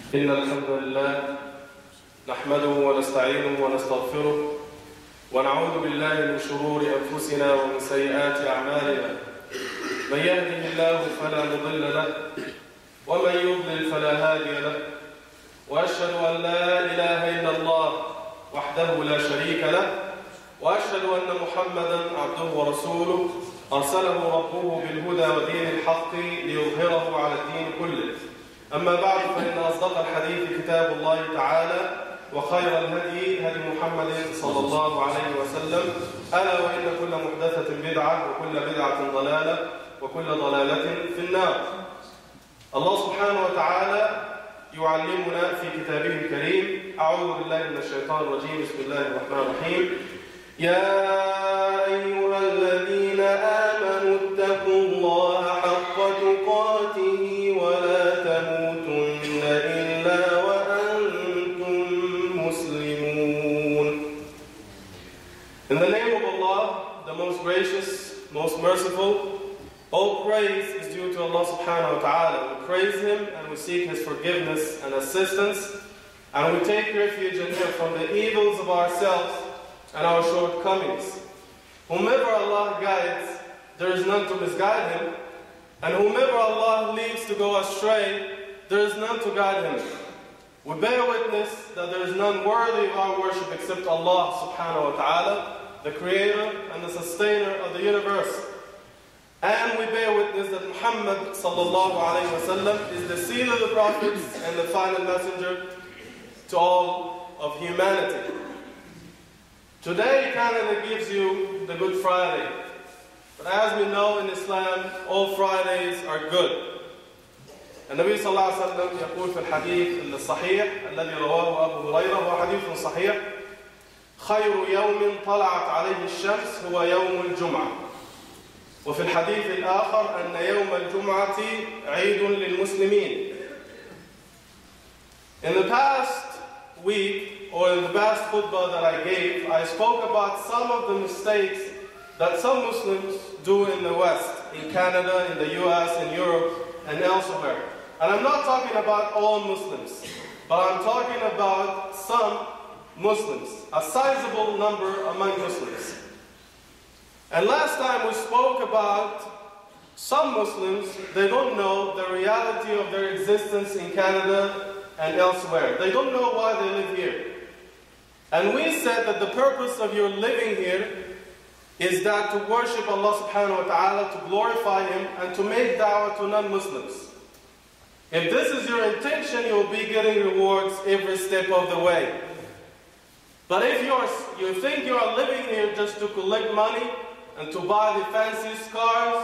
إن الحمد لله نحمده ونستعينه ونستغفره ونعوذ بالله من شرور أنفسنا ومن سيئات أعمالنا. من يهده الله فلا مضل له ومن يضلل فلا هادي له، وأشهد أن لا إله إلا الله وحده لا شريك له، وأشهد أن محمدا عبده ورسوله أرسله ربه بالهدى ودين الحق ليظهره على الدين كله. أما بعد، فإن أصدق الحديث كتاب الله تعالى، وخير الهدي هدي محمد صلى الله عليه وسلم، ألا وإن كل محدثة بدعة وكل بدعة ضلالة وكل ضلالة في النار. الله سبحانه وتعالى يعلمنا في كتابه الكريم. أعوذ بالله من الشيطان الرجيم. بسم الله الرحمن الرحيم. يا أيها الذين آمنوا اتقوا الله حق تقاته ولا تموتن إلا وأنتم مسلمون. In the name of Allah, the most gracious, most merciful, all praise is due to Allah subhanahu wa ta'ala. We praise Him and we seek His forgiveness and assistance, and we take refuge in Him from the evils of ourselves and our shortcomings. Whomever Allah guides, there is none to misguide him, and whomever Allah leads to go astray, there is none to guide him. We bear witness that there is none worthy of our worship except Allah subhanahu wa ta'ala, the creator and the sustainer of the universe. And we bear witness that Muhammad sallallahu alayhi wa sallam is the seal of the prophets and the final messenger to all of humanity. Today, Canada gives you the Good Friday. But as we know in Islam, all Fridays are good. النبي صلى الله عليه وسلم يقول في الحديث الصحيح الذي رواه أبو هريرة، وهو حديث صحيح: خير يوم طلعت عليه الشمس هو يوم الجمعة. وفي الحديث الآخر أن يوم الجمعة عيد للمسلمين. In the past week, or in the past khutbah that I gave, I spoke about some of the mistakes that some Muslims do in the West, in Canada, in the US, in Europe, and elsewhere. And I'm not talking about all Muslims, but I'm talking about some Muslims, a sizable number among Muslims. And last time we spoke about some Muslims, they don't know the reality of their existence in Canada and elsewhere. They don't know why they live here. And we said that the purpose of your living here is that to worship Allah subhanahu wa ta'ala, to glorify Him, and to make da'wah to non-Muslims. If this is your intention, you will be getting rewards every step of the way. But if you think you are living here just to collect money and to buy the fanciest cars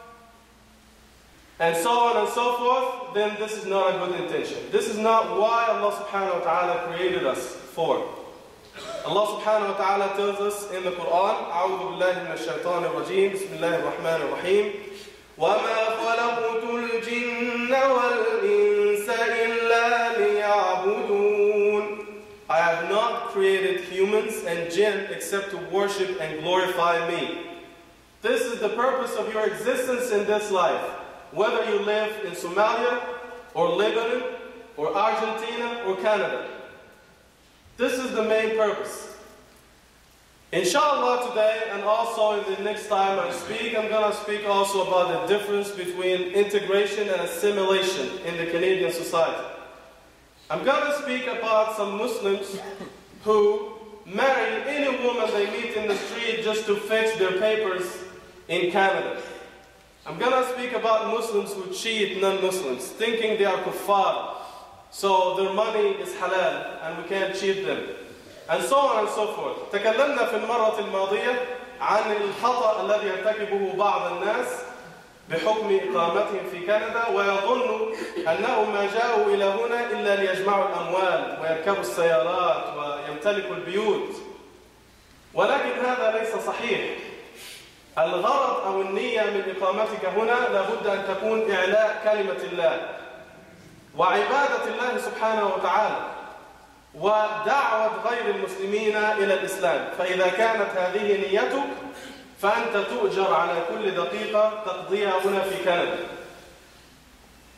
and so on and so forth, then this is not a good intention. This is not why Allah subhanahu wa ta'ala created us for. Allah subhanahu wa ta'ala tells us in the Quran, أعوذ بالله من الشيطان الرجيم بسم الله الرحمن الرحيم وَمَا خَلَقْتُ الْجِنَّ وَالْإِنسَ إِلَّا لِيَعْبُدُونَ. I have not created humans and jinn except to worship and glorify me. This is the purpose of your existence in this life, whether you live in Somalia or Lebanon or Argentina or Canada. This is the main purpose. Inshallah today, and also in the next time I speak, I'm going to speak also about the difference between integration and assimilation in the Canadian society. I'm going to speak about some Muslims who marry any woman they meet in the street just to fix their papers in Canada. I'm going to speak about Muslims who cheat non-Muslims, thinking they are kuffar, so their money is halal and we can't cheat them, and so on and so forth. تكلمنا في المرة الماضية عن الخطأ الذي يرتكبه بعض الناس بحكم إقامتهم في كندا، ويظن أنهم ما جاءوا إلى هنا إلا ليجمعوا الأموال ويركبوا السيارات ويمتلكوا البيوت، ولكن هذا ليس صحيح. الغرض أو النية من إقامتك هنا لابد أن تكون إعلاء كلمة الله وعبادة الله سبحانه وتعالى ودعوة غير المسلمين إلى الإسلام. فإذا كانت هذه نيتك فأنت تؤجر على كل دقيقة تقضيها هنا في كندا.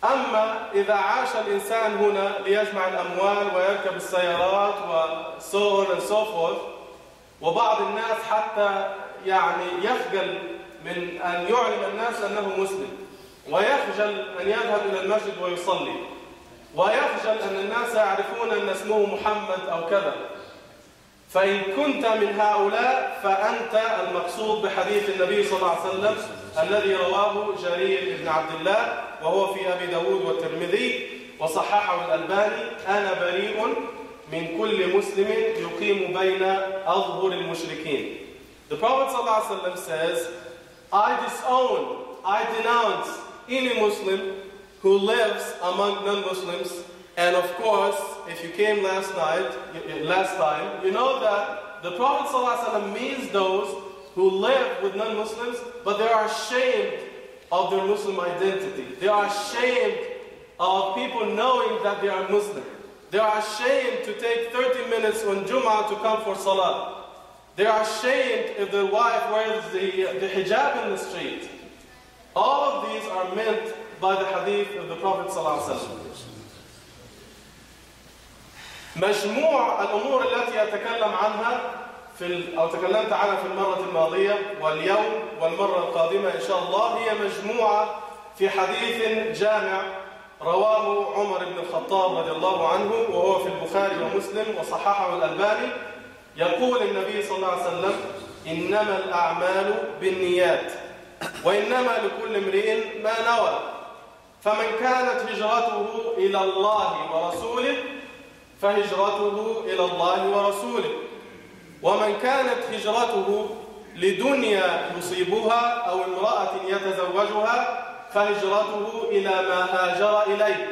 أما إذا عاش الإنسان هنا ليجمع الأموال ويركب السيارات so on and so forth، وبعض الناس حتى يعني يخجل من أن يعلم الناس أنه مسلم، ويخجل أن يذهب إلى المسجد ويصلي، ويخجل أن الناس يعرفون أن اسمه محمد أو كذا. فإن كنت من هؤلاء فأنت المقصود بحديث النبي صلى الله عليه وسلم الذي رواه جرير بن عبد الله وهو في أبي داود والترمذي وصححه الألباني: أنا بريء من كل مسلم يقيم بين أظهر المشركين. The Prophet صلى الله عليه وسلم says, I disown, I denounce any Muslim who lives among non-Muslims. And of course, if you came last time, you know that the Prophet ﷺ means those who live with non-Muslims, but they are ashamed of their Muslim identity. They are ashamed of people knowing that they are Muslim. They are ashamed to take 30 minutes on Jum'ah to come for Salah. They are ashamed if their wife wears the hijab in the street. All of these are meant by the hadith of the Prophet ﷺ. مجموع الأمور التي أتكلم عنها أو تكلمت عنها في المرة الماضية واليوم والمرة القادمة إن شاء الله هي مجموعة في حديث جامع رواه عمر بن الخطاب رضي الله عنه وهو في البخاري ومسلم وصححه الألباني. يقول النبي صلى الله عليه وسلم: إنما الأعمال بالنيات وإنما لكل امرئ ما نوى، فمن كانت هجرته إلى الله ورسوله فهجرته إلى الله ورسوله، ومن كانت هجرته لدنيا يصيبها أو امرأة يتزوجها فهجرته إلى ما هاجر إليه.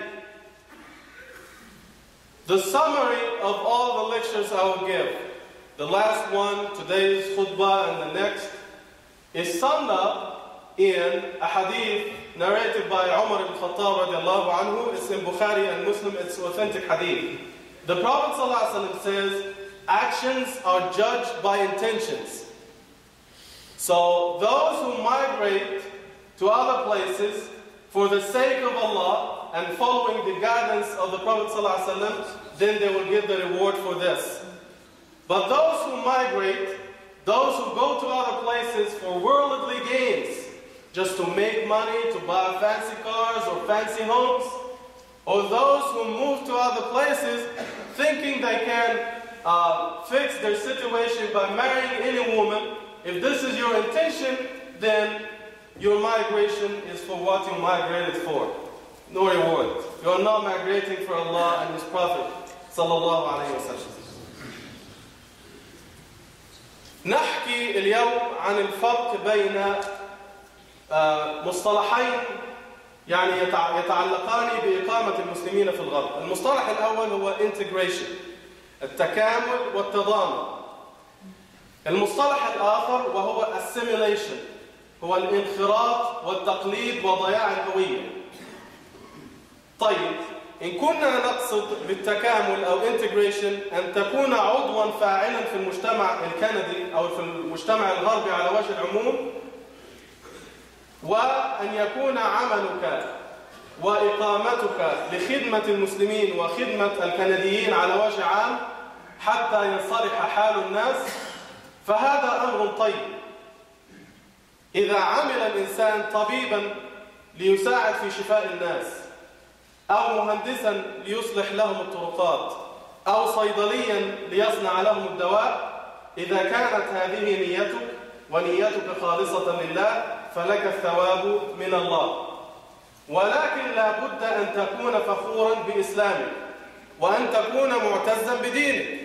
The summary of all the lectures I will give, the last one, today's khutbah and the next, is summed up in a hadith narrated by Umar ibn Khattab radiallahu anhu. It's in Bukhari and Muslim, it's authentic hadith. The Prophet ﷺ says, actions are judged by intentions. So those who migrate to other places for the sake of Allah and following the guidance of the Prophet ﷺ, then they will get the reward for this. But those who migrate, those who go to other places for worldly gains, just to make money, to buy fancy cars or fancy homes, or those who move to other places thinking they can fix their situation by marrying any woman, if this is your intention, then your migration is for what you migrated for. No reward. You are not migrating for Allah and His Prophet sallallahu alayhi wa sallam. نحكي اليوم عن الفرق بين مصطلحين يعني يتعلقان بإقامة المسلمين في الغرب. المصطلح الأول هو integration، التكامل والتضامن. المصطلح الآخر وهو assimilation، هو الانخراط والتقليد وضياع الهوية. طيب، إن كنا نقصد بالتكامل أو integration أن تكون عضواً فاعلاً في المجتمع الكندي أو في المجتمع الغربي على وجه العموم، وأن يكون عملك وإقامتك لخدمة المسلمين وخدمة الكنديين على وجه عام حتى ينصلح حال الناس، فهذا أمر طيب. إذا عمل الإنسان طبيباً ليساعد في شفاء الناس، أو مهندساً ليصلح لهم الطرقات، أو صيدلياً ليصنع لهم الدواء، إذا كانت هذه نيتك ونيتك خالصة لله فلك الثواب من الله. ولكن لا بد أن تكون فخوراً بإسلامك وأن تكون معتزاً بدينك.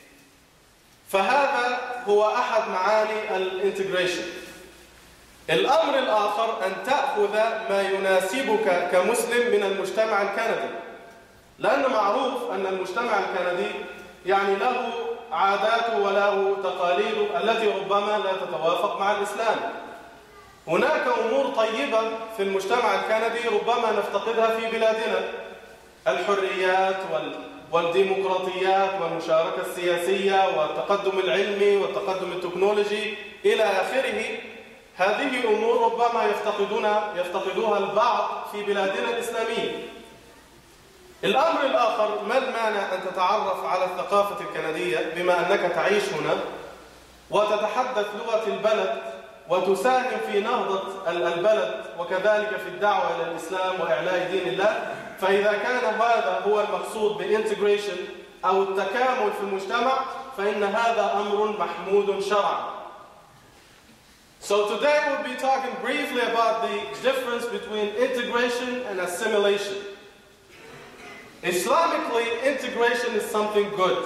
فهذا هو أحد معاني الانتجريشن. الأمر الآخر أن تأخذ ما يناسبك كمسلم من المجتمع الكندي، لأن معروف أن المجتمع الكندي يعني له عاداته وله تقاليده التي ربما لا تتوافق مع الإسلام. هناك أمور طيبة في المجتمع الكندي ربما نفتقدها في بلادنا، الحريات والديمقراطيات والمشاركة السياسية والتقدم العلمي والتقدم التكنولوجي إلى آخره. هذه أمور ربما يفتقدوها البعض في بلادنا الإسلامية. الأمر الآخر، ما المانع أن تتعرف على الثقافة الكندية بما أنك تعيش هنا وتتحدث لغة البلد وتساهم في نهضة البلد وكذلك في الدعوة إلى الإسلام وإعلاء دين الله. فإذا كان هذا هو المقصود بالإنتجريشن أو التكامل في المجتمع فإن هذا أمر محمود شرعا. So today we'll be talking briefly about the difference between integration and assimilation. Islamically, integration is something good.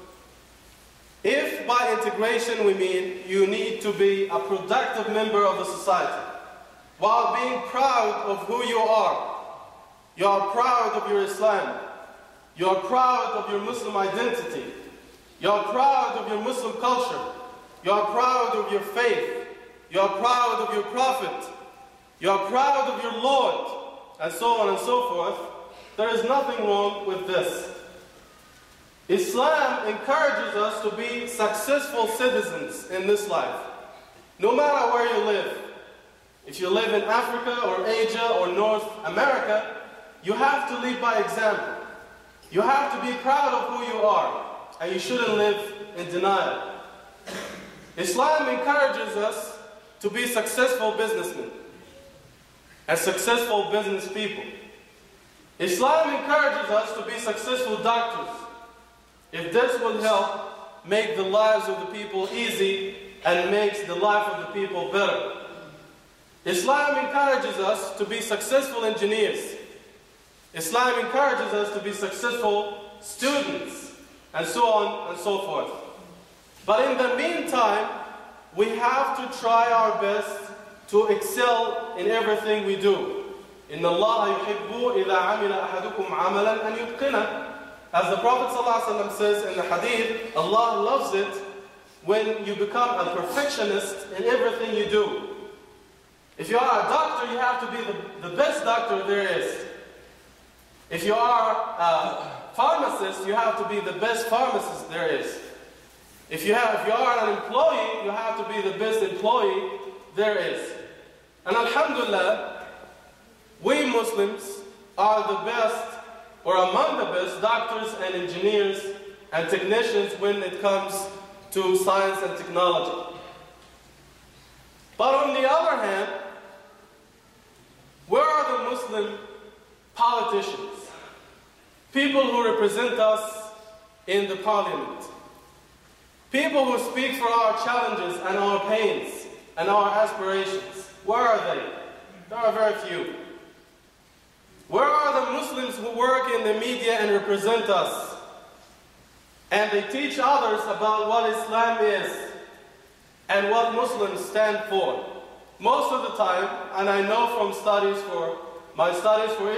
If by integration we mean you need to be a productive member of the society, while being proud of who you are proud of your Islam, you're proud of your Muslim identity, you're proud of your Muslim culture, you're proud of your faith, you're proud of your Prophet, you're proud of your Lord, and so on and so forth, there is nothing wrong with this. Islam encourages us to be successful citizens in this life, no matter where you live. If you live in Africa or Asia or North America, you have to lead by example. You have to be proud of who you are, and you shouldn't live in denial. Islam encourages us to be successful businessmen and successful business people. Islam encourages us to be successful doctors, if this will help make the lives of the people easy and makes the life of the people better. Islam encourages us to be successful engineers. Islam encourages us to be successful students, and so on and so forth. But in the meantime, we have to try our best to excel in everything we do. إِنَّ اللَّهَ يُحِبُّ إِذَا عَمِلَ أَحَدُكُمْ عَمَلًا أَنْ يُتْقِنَهُ. As the Prophet ﷺ says in the hadith, Allah loves it when you become a perfectionist in everything you do. If you are a doctor, you have to be the best doctor there is. If you are a pharmacist, you have to be the best pharmacist there is. If you are an employee, you have to be the best employee there is. And alhamdulillah, we Muslims are the best, or among the best, doctors and engineers and technicians when it comes to science and technology. But on the other hand, where are the Muslim politicians? People who represent us in the parliament. People who speak for our challenges and our pains and our aspirations. Where are they? There are very few. Where are the Muslims who work in the media and represent us? And they teach others about what Islam is and what Muslims stand for. Most of the time, and I know from my studies for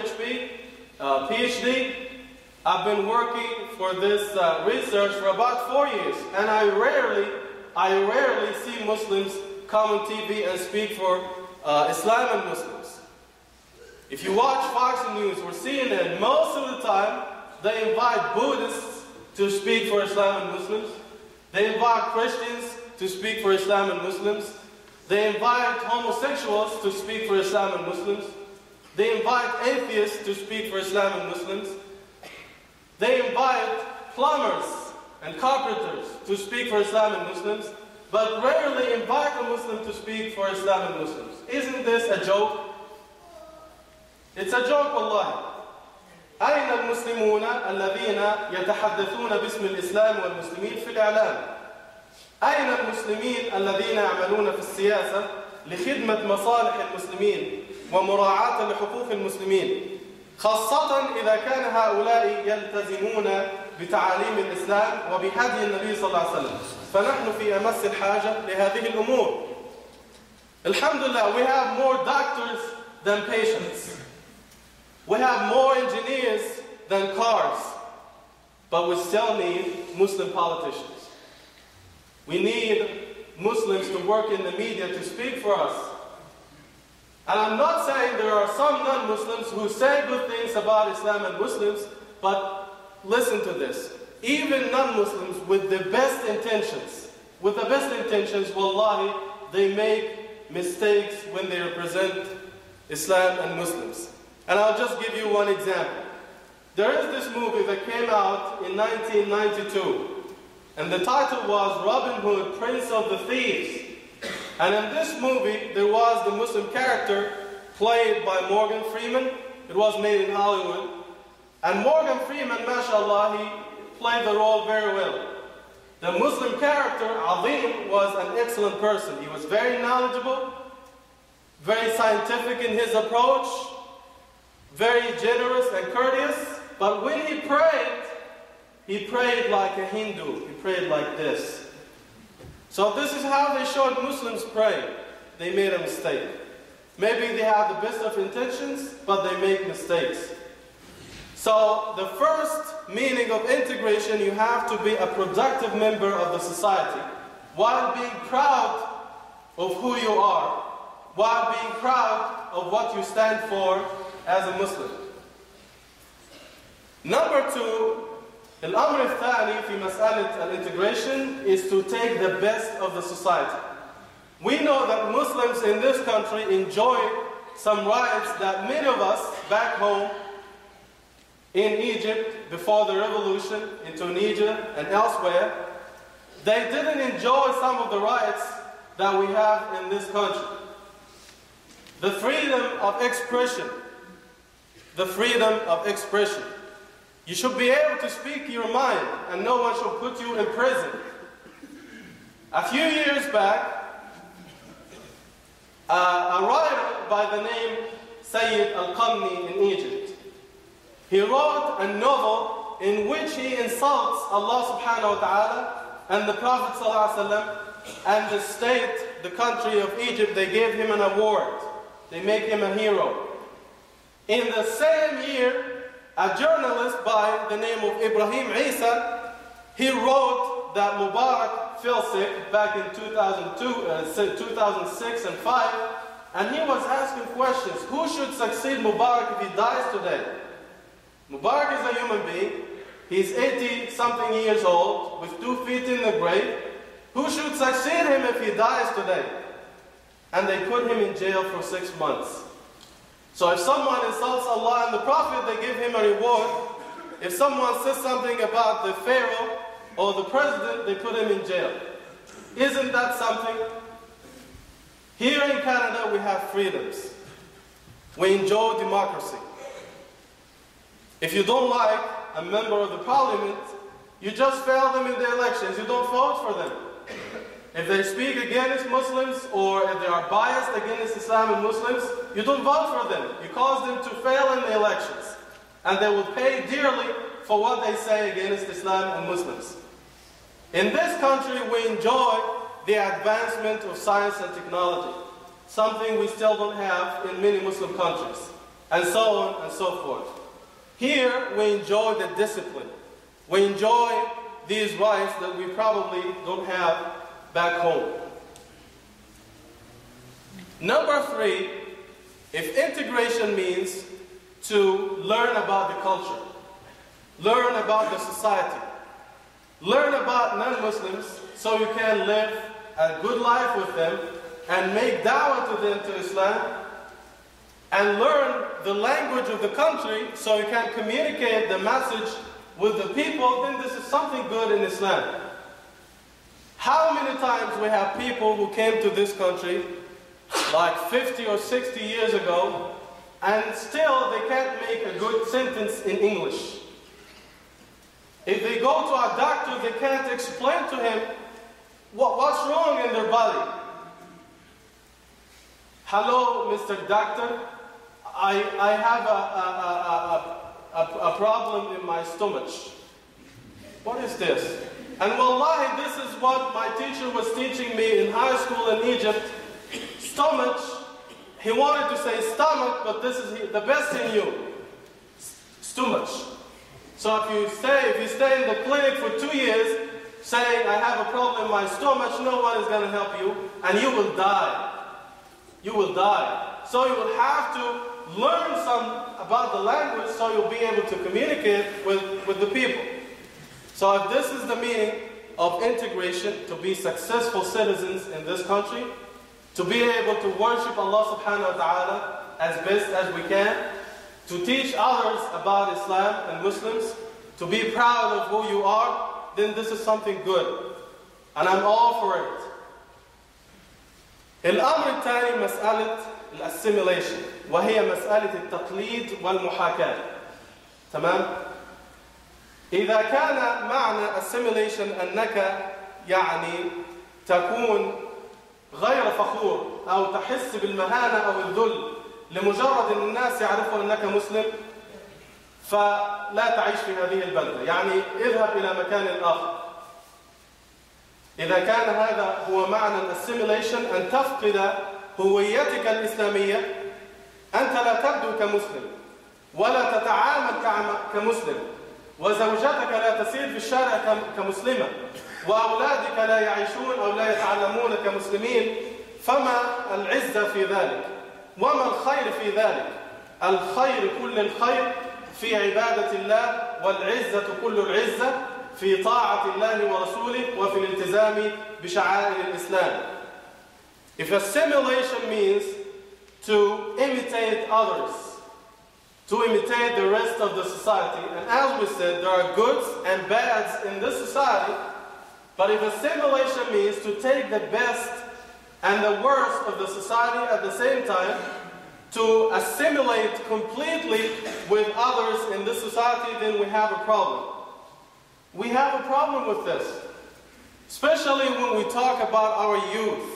PhD, I've been working for this research for about 4 years, and I rarely see Muslims come on TV and speak for Islam and Muslims. If you watch Fox News or CNN, most of the time they invite Buddhists to speak for Islam and Muslims. They invite Christians to speak for Islam and Muslims. They invite homosexuals to speak for Islam and Muslims. They invite atheists to speak for Islam and Muslims. They invite plumbers and carpenters to speak for Islam and Muslims, but rarely invite a Muslim to speak for Islam and Muslims. Isn't this a joke? It's a joke, wallahi. أين المسلمون الذين يتحدثون باسم الإسلام والمسلمين في الإعلام؟ أين المسلمين الذين يعملون في السياسة لخدمة مصالح المسلمين ومراعاة لحقوق المسلمين؟ خاصة إذا كان هؤلاء يلتزمون بتعاليم الإسلام وبهدي النبي صلى الله عليه وسلم. فنحن في أمس الحاجة لهذه الأمور. Alhamdulillah, we have more doctors than patients. We have more engineers than cars. But we still need Muslim politicians. We need Muslims to work in the media to speak for us. And I'm not saying there are some non-Muslims who say good things about Islam and Muslims, but listen to this. Even non-Muslims with the best intentions, wallahi, they make mistakes when they represent Islam and Muslims. And I'll just give you one example. There is this movie that came out in 1992, and the title was Robin Hood, Prince of the Thieves. And in this movie, there was the Muslim character played by Morgan Freeman. It was made in Hollywood. And Morgan Freeman, mashallah, he played the role very well. The Muslim character, Azim, was an excellent person. He was very knowledgeable, very scientific in his approach, very generous and courteous. But when he prayed like a Hindu. He prayed like this. So this is how they showed Muslims praying. They made a mistake. Maybe they have the best of intentions, but they make mistakes. So the first meaning of integration, you have to be a productive member of the society while being proud of who you are, while being proud of what you stand for as a Muslim. Number two, الأمر الثاني في مسألة الانtegration is to take the best of the society. We know that Muslims in this country enjoy some rights that many of us back home in Egypt, before the revolution, in Tunisia and elsewhere, they didn't enjoy some of the rights that we have in this country. The freedom of expression. The freedom of expression. You should be able to speak your mind, and no one should put you in prison. A few years back, a writer by the name Sayyid Al-Qamni in Egypt, he wrote a novel in which he insults Allah subhanahu wa ta'ala and the Prophet sallallahu alaihi wasallam and the state, the country of Egypt. They gave him an award. They make him a hero. In the same year, a journalist by the name of Ibrahim Isa, he wrote that Mubarak fell sick back in 2006 and 5, and he was asking questions. Who should succeed Mubarak if he dies today? Mubarak is a human being. He's 80-something years old, with 2 feet in the grave. Who should succeed him if he dies today? And they put him in jail for 6 months. So if someone insults Allah and the Prophet, they give him a reward. If someone says something about the Pharaoh or the president, they put him in jail. Isn't that something? Here in Canada, we have freedoms. We enjoy democracy. If you don't like a member of the parliament, you just fail them in the elections. You don't vote for them. If they speak against Muslims or if they are biased against Islam and Muslims, you don't vote for them. You cause them to fail in the elections. And they will pay dearly for what they say against Islam and Muslims. In this country, we enjoy the advancement of science and technology, something we still don't have in many Muslim countries, and so on and so forth. Here, we enjoy the discipline. We enjoy these rights that we probably don't have back home. Number three, if integration means to learn about the culture, learn about the society, learn about non-Muslims so you can live a good life with them and make da'wah to them to Islam, and learn the language of the country so you can communicate the message with the people, then this is something good in Islam. How many times we have people who came to this country like 50 or 60 years ago and still they can't make a good sentence in English. If they go to a doctor, they can't explain to him what's wrong in their body. Hello, Mr. Doctor. I have a problem in my stomach. What is this? And wallahi, this is what my teacher was teaching me in high school in Egypt. Stomach. He wanted to say stomach, but this is the best in you. Stomach. So if you stay in the clinic for 2 years saying, I have a problem in my stomach, no one is going to help you, and you will die. You will die. So you will have to learn some about the language so you'll be able to communicate with the people. So if this is the meaning of integration, to be successful citizens in this country, to be able to worship Allah subhanahu wa ta'ala as best as we can, to teach others about Islam and Muslims, to be proud of who you are, then this is something good. And I'm all for it. الأمر الثاني مسألة الاسيميليشن وهي مسألة التقليد والمحاكاة. تمام؟ إذا كان معنى assimilation أنك يعني تكون غير فخور أو تحس بالمهانة أو الذل لمجرد أن الناس يعرفون أنك مسلم، فلا تعيش في هذه البلدة، يعني اذهب إلى مكان آخر. إذا كان هذا هو معنى الاسيميليشن، أن تفقد هويتك الإسلامية، أنت لا تبدو كمسلم ولا تتعامل كمسلم، وزوجتك لا تسير في الشارع كمسلمة، وأولادك لا يعيشون أو لا يتعلمون كمسلمين، فما العزة في ذلك؟ وما الخير في ذلك؟ الخير كل الخير في عبادة الله، والعزة كل العزة في طاعة الله ورسوله وفي الالتزام بشعائر الإسلام. If assimilation means to imitate others, to imitate the rest of the society, and as we said, there are goods and bads in this society, but if assimilation means to take the best and the worst of the society at the same time, to assimilate completely with others in this society, then we have a problem. We have a problem with this, especially when we talk about our youth.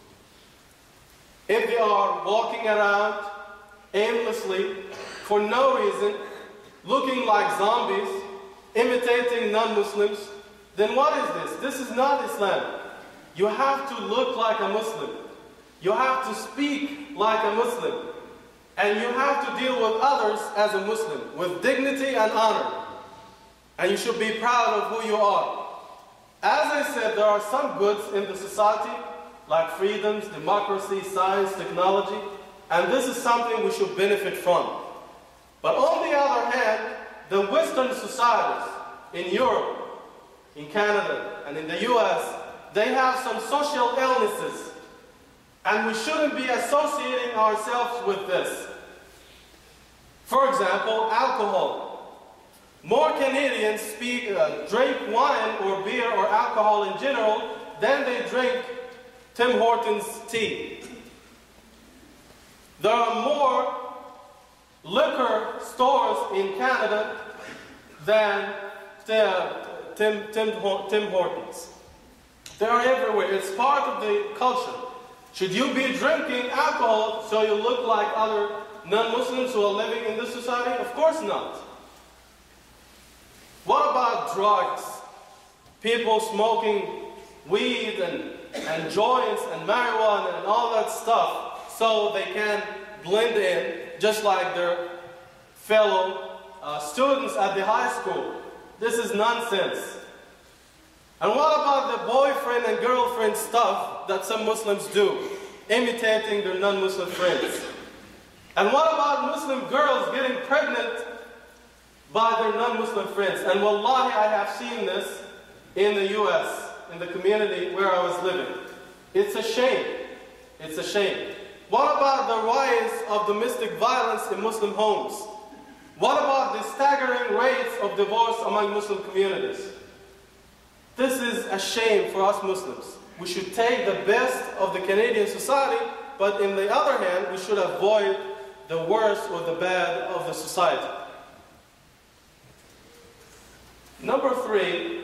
If they are walking around aimlessly for no reason, looking like zombies, imitating non-Muslims, then what is this? This is not Islam. You have to look like a Muslim. You have to speak like a Muslim. And you have to deal with others as a Muslim, with dignity and honor. And you should be proud of who you are. As I said, there are some goods in the society, like freedoms, democracy, science, technology, and this is something we should benefit from. But on the other hand, the Western societies in Europe, in Canada, and in the US, they have some social illnesses, and we shouldn't be associating ourselves with this. For example, alcohol. More Canadians drink wine or beer or alcohol in general than they drink Tim Hortons tea. There are more liquor stores in Canada than Tim Hortons. They are everywhere. It's part of the culture. Should you be drinking alcohol so you look like other non-Muslims who are living in this society? Of course not. What about drugs? People smoking weed and joints and marijuana and all that stuff so they can blend in just like their fellow students at the high school. This is nonsense. And what about the boyfriend and girlfriend stuff that some Muslims do, imitating their non-Muslim friends? And what about Muslim girls getting pregnant by their non-Muslim friends? And wallahi, I have seen this in the US, in the community where I was living. It's a shame. It's a shame. What about the rise of domestic violence in Muslim homes? What about the staggering rates of divorce among Muslim communities? This is a shame for us Muslims. We should take the best of the Canadian society, but on the other hand, we should avoid the worst or the bad of the society. Number three,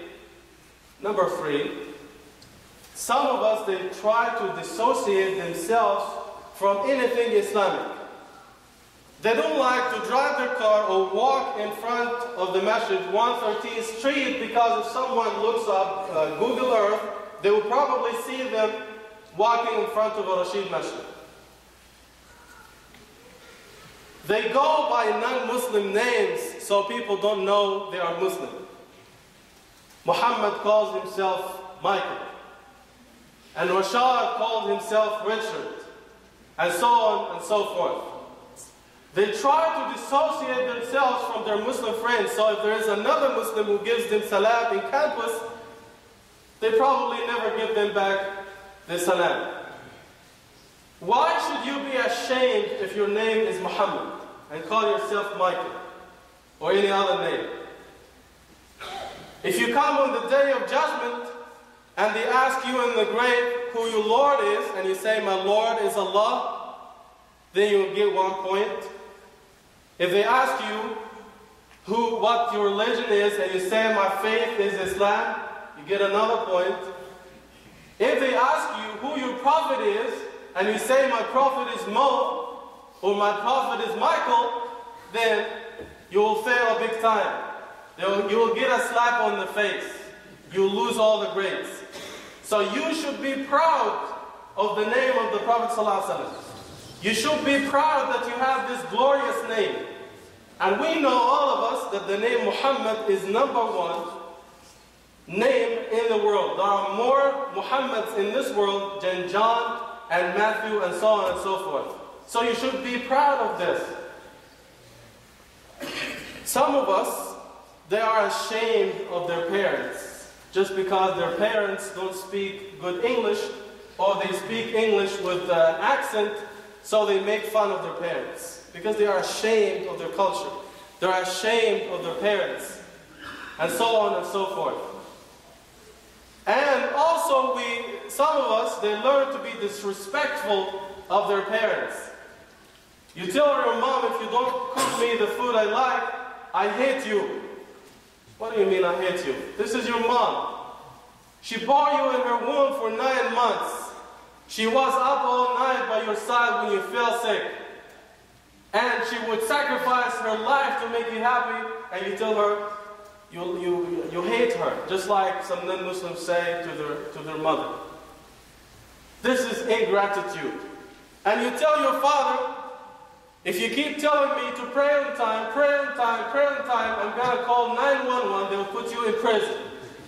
some of us, they try to dissociate themselves from anything Islamic. They don't like to drive their car or walk in front of the Masjid 113th Street because if someone looks up Google Earth, they will probably see them walking in front of a Rashid Masjid. They go by non-Muslim names so people don't know they are Muslim. Muhammad calls himself Michael, and Rashad called himself Richard, and so on and so forth. They try to dissociate themselves from their Muslim friends, so if there is another Muslim who gives them salam in campus, they probably never give them back the salam. Why should you be ashamed if your name is Muhammad and call yourself Michael or any other name? If you come on the day of judgment and they ask you in the grave who your Lord is, and you say, my Lord is Allah, then you'll get 1 point. If they ask you what your religion is, and you say, my faith is Islam, you get another point. If they ask you who your prophet is, and you say, my prophet is Mo, or my prophet is Michael, then you will fail big time. You will get a slap on the face. You will lose all the grades. So you should be proud of the name of the Prophet ﷺ. You should be proud that you have this glorious name. And we know, all of us, that the name Muhammad is #1 name in the world. There are more Muhammads in this world than John and Matthew and so on and so forth. So you should be proud of this. Some of us, they are ashamed of their parents just because their parents don't speak good English, or they speak English with an accent, so they make fun of their parents because they are ashamed of their culture. They're ashamed of their parents, and so on and so forth. And also some of us, they learn to be disrespectful of their parents. You tell your mom, if you don't cook me the food I like, I hate you. What do you mean I hate you? This is your mom. She bore you in her womb for 9 months. She was up all night by your side when you fell sick. And she would sacrifice her life to make you happy, and you tell her you hate her, just like some non-Muslims say to their mother. This is ingratitude. And you tell your father, if you keep telling me to pray on time, I'm going to call 911, they'll put you in prison.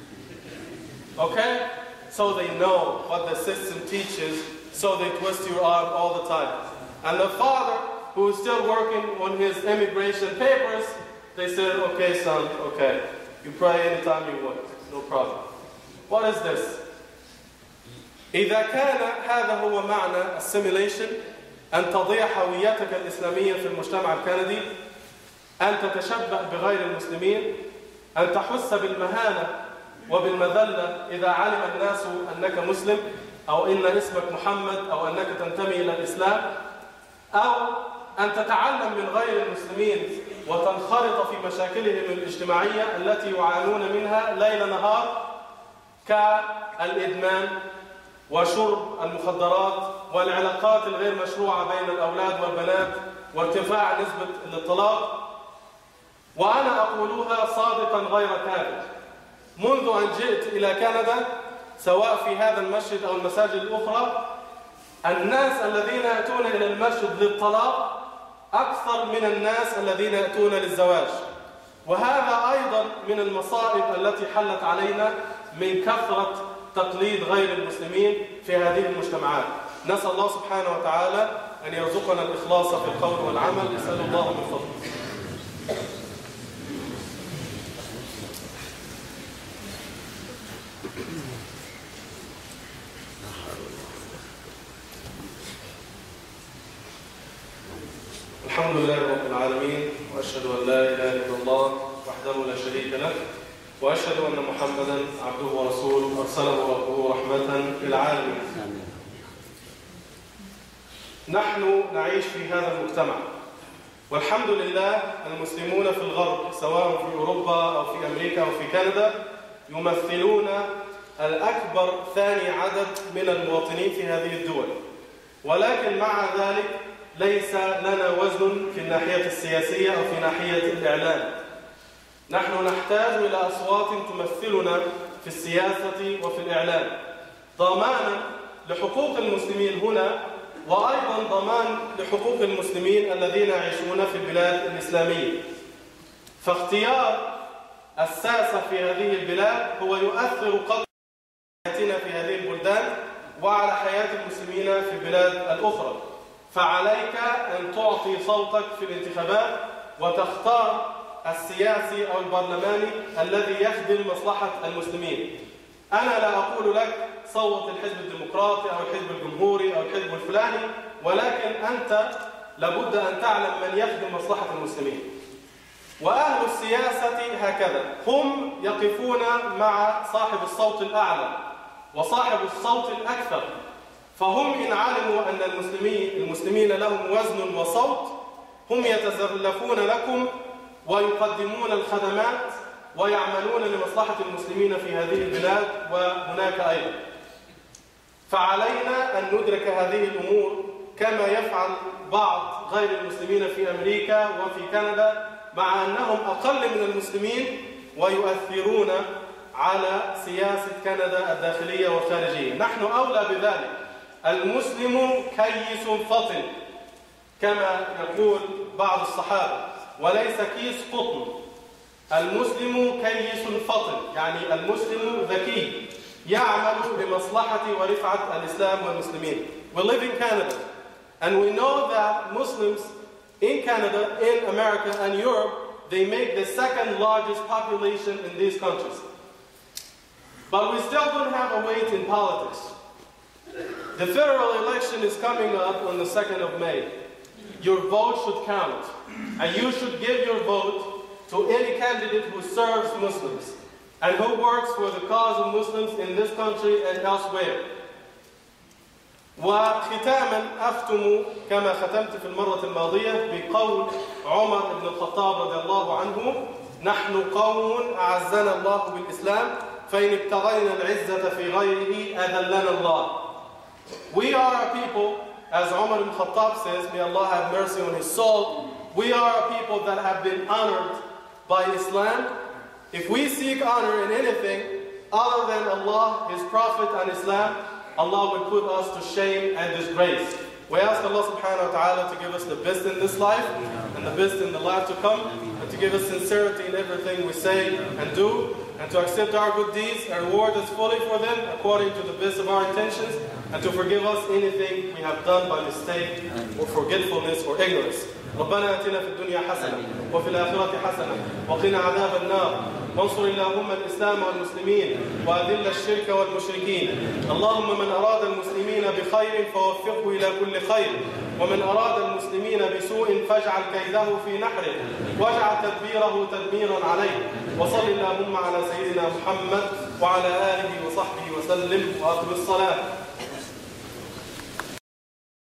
Okay? So they know what the system teaches, so they twist your arm all the time. And the father, who is still working on his immigration papers, they said, okay son, okay, you pray anytime you want, no problem. What is this? إذا كان هذا هو معنى assimilation، أن تضيع هويتك الإسلامية في المجتمع الكندي، أن تتشبه بغير المسلمين، أن تحس بالمهانة وبالمذلة إذا علم الناس أنك مسلم، أو إن اسمك محمد، أو أنك تنتمي إلى الإسلام، أو أن تتعلم من غير المسلمين وتنخرط في مشاكلهم الاجتماعية التي يعانون منها ليل نهار، كالإدمان وشرب المخدرات والعلاقات الغير مشروعة بين الأولاد والبنات وارتفاع نسبة الطلاق. وأنا أقولها صادقا غير كاذب، منذ أن جئت إلى كندا، سواء في هذا المسجد أو المساجد الأخرى، الناس الذين يأتون إلى المسجد للطلاق أكثر من الناس الذين يأتون للزواج. وهذا أيضا من المصائب التي حلت علينا من كثرة تقليد غير المسلمين في هذه المجتمعات. نسأل الله سبحانه وتعالى أن يرزقنا الإخلاص في القول والعمل. نسأل الله من فضله. الحمد لله رب العالمين، وأشهد أن لا إله إلا الله وحده لا شريك له، وأشهد أن محمدًا عبده ورسوله أرسله ربه رحمة للعالمين. نحن نعيش في هذا المجتمع، والحمد لله المسلمون في الغرب، سواء في أوروبا أو في أمريكا أو في كندا، يمثلون الأكبر ثاني عدد من المواطنين في هذه الدول. ولكن مع ذلك ليس لنا وزن في الناحية السياسية أو في ناحية الإعلام. نحن نحتاج إلى أصوات تمثلنا في السياسة وفي الإعلام، ضمانا لحقوق المسلمين هنا، وأيضا ضمان لحقوق المسلمين الذين يعيشون في البلاد الإسلامية. فاختيار الساسة في هذه البلاد هو يؤثر قدر حياتنا في هذه البلدان وعلى حياة المسلمين في البلاد الأخرى. فعليك أن تعطي صوتك في الانتخابات وتختار السياسي أو البرلماني الذي يخدم مصلحة المسلمين. أنا لا أقول لك صوت الحزب الديمقراطي أو الحزب الجمهوري أو الحزب الفلاني، ولكن أنت لابد أن تعلم من يخدم مصلحة المسلمين. وأهل السياسة هكذا، هم يقفون مع صاحب الصوت الأعلى وصاحب الصوت الأكثر، فهم إن علموا أن المسلمين لهم وزن وصوت هم يتزلفون لكم ويقدمون الخدمات ويعملون لمصلحة المسلمين في هذه البلاد وهناك أيضا. فعلينا أن ندرك هذه الأمور كما يفعل بعض غير المسلمين في أمريكا وفي كندا، مع أنهم أقل من المسلمين ويؤثرون على سياسة كندا الداخلية والخارجية. نحن أولى بذلك. المسلم كيس فطن كما يقول بعض الصحابة، وليس كيس قطن. المسلم كيس فطن، يعني المسلم ذكي يعمل لمصلحة ورفعة الإسلام والمسلمين. We live in Canada, and we know that Muslims in Canada, in America and Europe, they make the second largest population in these countries. But we still don't have a weight in politics. The federal election is coming up on the 2nd of May. Your vote should count, and you should give your vote to any candidate who serves Muslims and who works for the cause of Muslims in this country and elsewhere. وختاما أختم كما ختمت في المرة الماضية بقول عمر بن الخطاب رضي الله عنه: نحن قوم أعزنا الله بالإسلام فإن ابتغينا العزة في غيره أذلنا الله. We are a people, as Umar ibn Khattab says, may Allah have mercy on his soul, we are a people that have been honored by Islam. If we seek honor in anything other than Allah, His Prophet and Islam, Allah will put us to shame and disgrace. We ask Allah subhanahu wa ta'ala to give us the best in this life and the best in the life to come, and to give us sincerity in everything we say and do, and to accept our good deeds and reward us fully for them according to the best of our intentions, and to forgive us anything we have done by mistake or forgetfulness or ignorance. ربنا آتنا في الدنيا حسنة وفي الآخرة حسنة وقنا عذاب النار، وانصر اللهم الإسلام والمسلمين وأذل الشرك والمشركين. اللهم من أراد المسلمين بخير فوفقه إلى كل خير، ومن أراد المسلمين بسوء فاجعل كيده في نحره واجعل تدبيره تدميرا عليه. وصل اللهم على سيدنا محمد وعلى آله وصحبه وسلم، وأقم الصلاة.